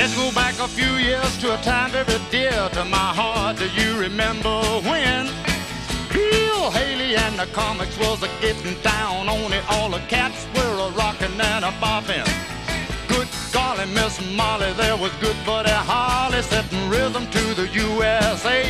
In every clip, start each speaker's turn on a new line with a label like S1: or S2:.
S1: Let's go back a few years to a time very dear to my heart. Do you remember when Bill Haley and the comics was a getting down on it? All the cats were a rockin' and a boppin'. Good golly, Miss Molly, there was good Buddy Holly setting rhythm to the USA.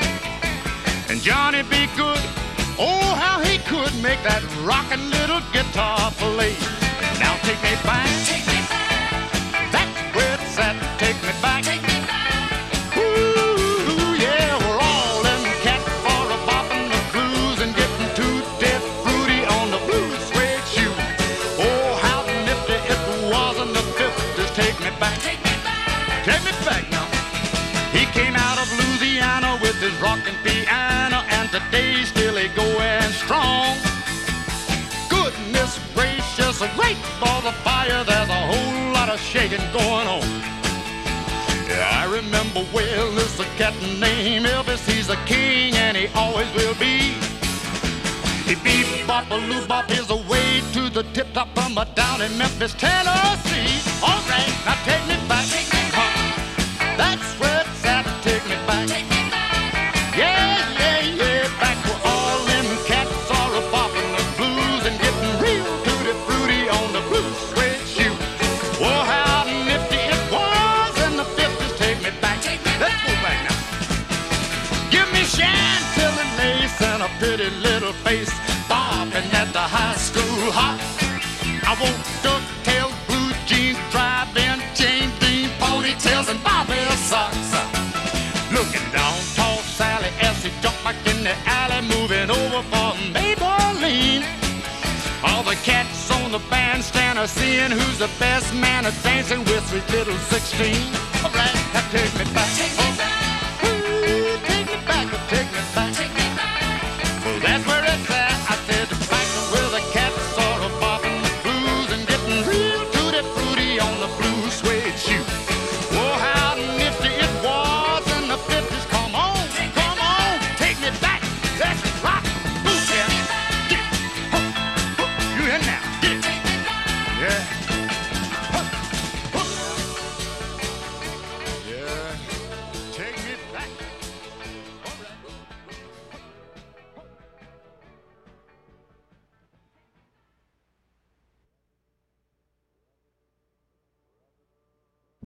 S1: And Johnny B. Good, oh how he could make that rockin' little guitar play. Now take me back, take me back. That's where it's at. Take me back, take me back. Ooh, yeah, we're all them cats for a bopping the blues and getting too dead fruity on the blue suede shoe. Oh, how nifty it was in the 50s. Take me back, take me back, take me back now. He came out of Louisiana with his rockin' piano, and today still he going strong. Goodness gracious, right for the fire, there's a whole lot of shaking going on. Yeah, I remember well, there's a cat named Elvis, he's a king and he always will be. He beep bop a loo bop his way to the tip top from down in Memphis, Tennessee. All right, now take me back, take me back. That's where it's at. Take me back, take me back. Yeah, yeah, yeah, back where all them cats are a bopping the blues and getting real tutti fruity on the blue suede shoe. Oh, how nifty it was in the 50s. Take me back, take me back. Let's go back now. Give me Chantilly lace and a pretty little face, bopping at the high school hop. I want ducktails, blue jeans, drive-in, chain bean, ponytails, and bobby socks. Looking down, tall Sally as she jumped back in the alley, moving over for Maybelline. All the cats on the bandstand are seeing who's the best man at dancing with sweet little 16. All right, now take me back.